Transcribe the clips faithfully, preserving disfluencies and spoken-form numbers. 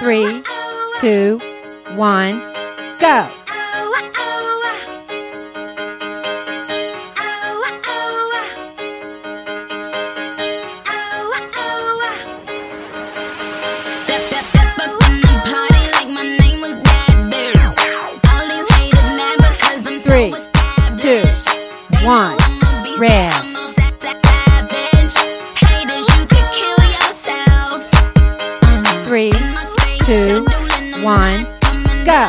Three, two, one, go. Three, two, one, red. Three, two, one, go.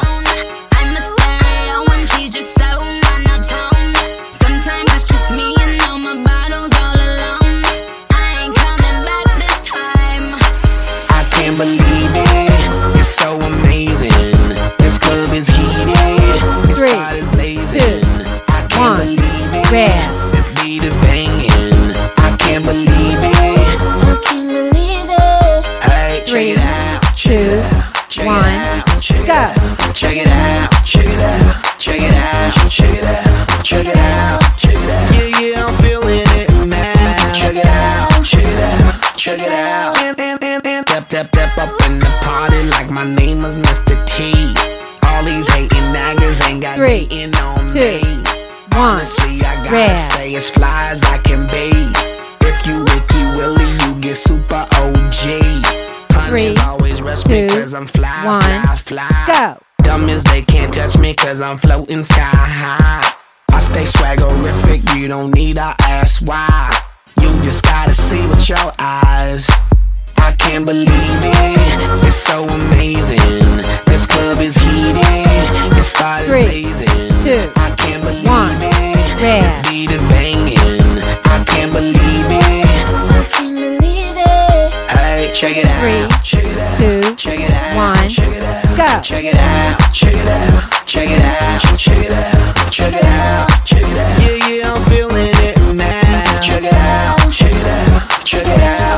Believe it, it's so amazing. This club is heated, this Three, spot is blazing. two, I can't one, believe it, red. this beat is banging. I can't believe it, I can't believe it. hey, check Three, it out, check two, it out, check one, it out, check it go. out, check it out, check it out, check it out, check it out, check it out, check it out. Yeah, yeah, I'm feeling it now. Check it out, check it out, check it out. And, and, and, and step, step, step up in the party like my name was Mister T. All these hating niggas ain't got Three, hating on two, me. one, Honestly, I gotta red. stay as fly as I can be. If you Wiki Willie, you get super O G. Honeys Three, always rush me two, cause I'm fly, one, fly, fly. go. Dumb as they can't touch me cause I'm floating sky high. I stay swaggerific, you don't need to ask why. You just gotta see with your eyes. I can't believe it, it's so amazing. This club is heated, this spot is Three, blazing. two, I can't believe one, it, red. this beat is banging. I can't believe it, I can't believe it. hey, check it Three, out, check it out, two, check it out, one, check it out, go. check it out, check it out, check it out, check it out, check it out, check it out. Yeah, yeah, I'm feeling it now. Check it out, check it out, check it out.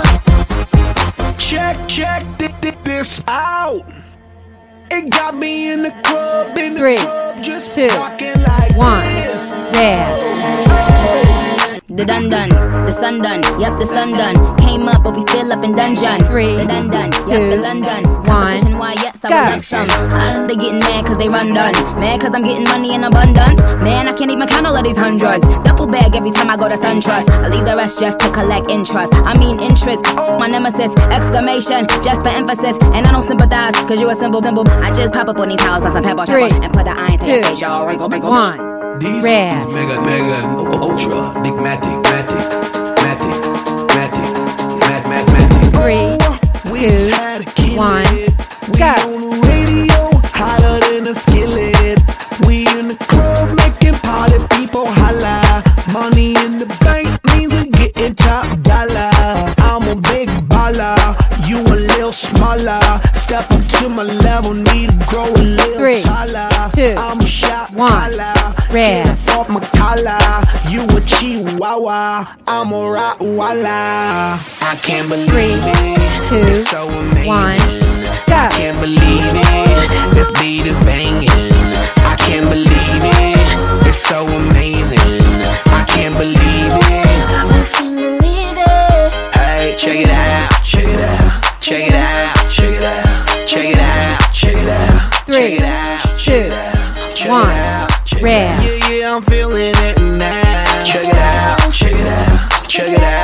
Check, check th- th- this out. It got me in the club, in the Three, club, just two, rocking like one, this. red. The dun dun, the sun done, yep, the sun done. Came up, but we still up in dungeon. Three, the dun dun, two, yep, the London. one, Competition, why, yes, I go. will have some. Uh, they getting mad cause they run done. Mad cause I'm getting money in abundance. Man, I can't even count all of these hundreds. Duffel bag every time I go to SunTrust. I leave the rest just to collect interest. I mean interest, my nemesis, exclamation, just for emphasis. And I don't sympathize cause you a simple symbol. I just pop up on these houses, some pebble, Three, and put the iron to your two, face, y'all. Wrinkle, wrinkle. one, These red. is mega, mega, ultra, enigmatic, matic, matic, matic, mat, mat, matic. Three, We two, just had to kill one, it. We go. on the radio, hotter than a skillet. We in the club making party people holla. Money in the bank means we getting top dollar. I'm a big baller, you a little smaller. Step up to my level, need to grow a little Three, taller. two, I'm a shot one, caller. red. Get off my collar, you a chihuahua, I'm a Rottweiler. I can't believe Three, it, two, it's so amazing. one, I go. can't believe it, this beat is banging. I can't believe it, it's so amazing. I can't believe it, I can't believe it. hey, check it out, check it out, check it out, check it out, check it out, check it out, check Three, it out, check two, it out, check one, it out, check it red. out. Yeah, yeah, I'm feeling it now. Check it out, check it out, check it out.